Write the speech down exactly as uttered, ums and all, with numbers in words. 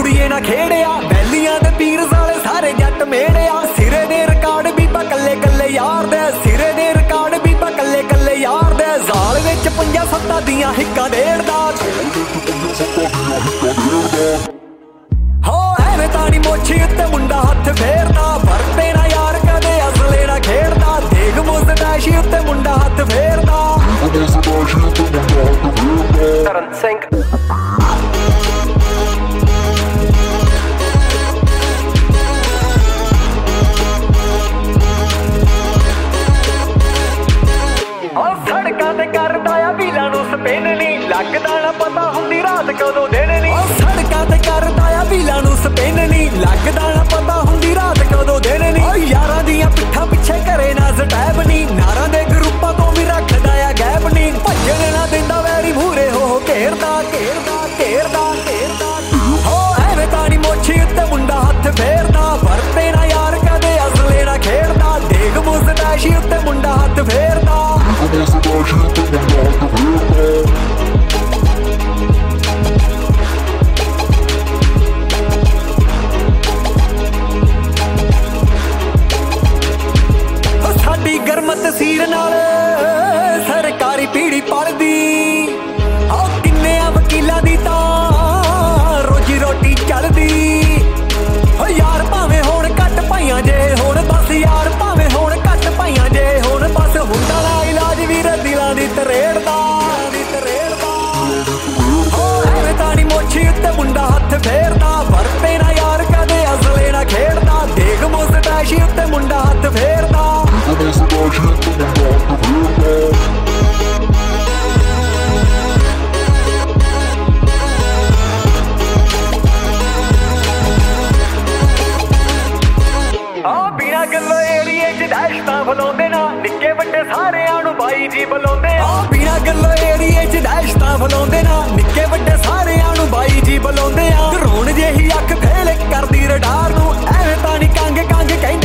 ਕੁੜੀਏ ਨਾ ਖੇੜਿਆ ਵੈਲੀਆਂ ਦੇ ਪੀਰ ਸਾਲੇ ਸਾਰੇ ਜੱਟ ਮੇੜਿਆ ਸਿਰੇ ਦੇ ਰਿਕਾਰਡ ਬੀਬਾ ਕੱਲੇ ਕੱਲੇ ਯਾਰ ਦੇ ਸਿਰੇ ਦੇ ਰਿਕਾਰਡ ਬੀਬਾ ਕੱਲੇ ਕੱਲੇ ਯਾਰ ਦੇ ਜ਼ਾਲ ਵਿੱਚ ਪੰਜਾਂ ਸੱਤਾਂ ਦੀਆਂ ਹਿੱਕਾਂ ਡੇੜਦਾ ਹੋ ਐਵੇਂ ਤਾਣੀ ਮੋਛੀ ਉੱਤੇ ਮੁੰਡਾ ਹੱਥ ਫੇਰਦਾ ਵਰਤੇ ਨਾ ਯਾਰ ਕਦੇ ਅਸਲੇ ਨਾ ਖੇਡਦਾ ਦੇਖ ਮੁਸਟੈਸ਼ੀ ਉੱਤੇ ਮੁੰਡਾ ਹੱਥ ਫੇਰਦਾ ਕਰਨ ਸਿੰਘ ਸੜਕਾਂ ਤੇ ਕਰਦਾ ਆ ਵੀਲਾਂ ਨੂੰ ਸਪਿਨ ਨੀ ਲੱਗਦਾ ਨਾ ਪਤਾ ਹੁੰਦੀ ਰਾਤ ਕਦੋਂ ਦਿਨ ਨੀ ਸੜਕਾਂ ਤੇ ਕਰਦਾ ਆ ਵੀਲਾਂ ਨੂੰ ਸਪਿਨ ਨੀ ਲੱਗਦਾ ਨਾ ਪਤਾ ਹੁੰਦੀ ਰਾਤ ਕਦੋਂ ਦਿਨ ਨੀ ਯਾਰਾਂ ਦੀਆਂ ਪਿੱਠਾਂ ਪਿੱਛੇ ਕਰੇ ਨਾ ਸਟੈਪ ਨੀ ਨਾਰਾਂ ਦੇ ਗਰੁੱਪਾਂ ਤੋਂ ਵੀ ਰੱਖਦਾ ਆ ਗੈਪ ਨੀ ਭੱਜਣ ਨਾ ਦਿੰਦਾ ਵੈਰੀ ਮੂਰੇ ਹੋ ਘੇਰਦਾ ਘੇਰਦਾ ਘੇਰਦਾ ਘੇਰਦਾ ਹੋ ਐਵੇਂ ਤਾਣੀ ਮੋਛੀ ਉੱਤੇ ਮੁੰਡਾ ਹੱਥ ਫੇਰਦਾ ਵਰਤੇ ਨਾ ਯਾਰ ਕਦੇ ਅਸਲੇ ਨਾ ਖੇਡਦਾ ਦੇਖ ਮੁਸਟੈਸ਼ੀ ਉੱਤੇ ਮੁੰਡਾ ਹੱਥ ਫੇਰਦਾ ਸਾਡੀ ਗਰਮ ਤਸੀਰ ਨਾਲ ਸਰਕਾਰੀ ਪੀੜੀ ਪਲਦੀ ਆਹ ਕਿੰਨੇ ਆ ਵਕੀਲਾਂ ਦੀ ਤਾਂ ਰੋਜੀ ਰੋਟੀ ਚੱਲਦੀ ਹੋ ਯਾਰ ਭਾਵੇਂ ਹੁਣ ਘੱਟ ਪਾਈਆਂ ਜੇ ਹੁਣ ਬਸ ਯਾਰ ਭਾਵੇਂ ਹੁਣ ਘੱਟ ਪਾਈਆਂ ਜੇ ਹੁਣ ਬਸ ਹੁੰਦਾ ਨਾ ਇਲਾਜ ਵੀਰ ਦਿਲਾਂ ਦੀ ਤਰੇੜ ਦਾ ਦੀ ਤਰੇੜ ਦਾ ਹੋ ਐਵੇਂ ਤਾਣੀ ਮੋਛੀ ਉੱਤੇ ਮੁੰਡਾ ਹੱਥ ਫੇਰਦਾ ਵਰਤੇ ਨਾ ਯਾਰ ਕਦੇ ਅਸਲੇ ਨਾ ਖੇਡਦਾ ਦੇਖ ਮੁਸਟੈਸ਼ੀ ਉੱਤੇ ਮੁੰਡਾ ਹੱਥ ਫੇਰਦਾ ਆ ਬਿਨਾਂ ਗੱਲੋਂ ਏਰੀਏ ਚ ਦਹਿਸ਼ਤਾਂ ਫਲਾਉਂਦੇ ਨਾ ਨਿੱਕੇ ਵੱਡੇ ਸਾਰਿਆਂ ਨੂੰ ਬਾਈ ਜੀ ਬੁਲਾਉਂਦੇ ਆ ਬਿਨਾਂ ਗੱਲੋਂ ਏਰੀਏ ਚ ਦਹਿਸ਼ਤਾਂ ਫਲਾਉਂਦੇ ਨਾ ਨਿੱਕੇ ਵੱਡੇ ਸਾਰਿਆਂ ਨੂੰ ਬਾਈ ਜੀ ਬੁਲਾਉਂਦੇ ਆ ਰੋਣ ਜਿਹੀ ਅੱਖ ਫੇਲ ਕਰਦੀ ਰਡਾਰ ਨੂੰ ਐਵੇਂ ਤਾਂ ਨੀ ਕੰਗ ਕੰਗ ਕਹਿੰਦੇ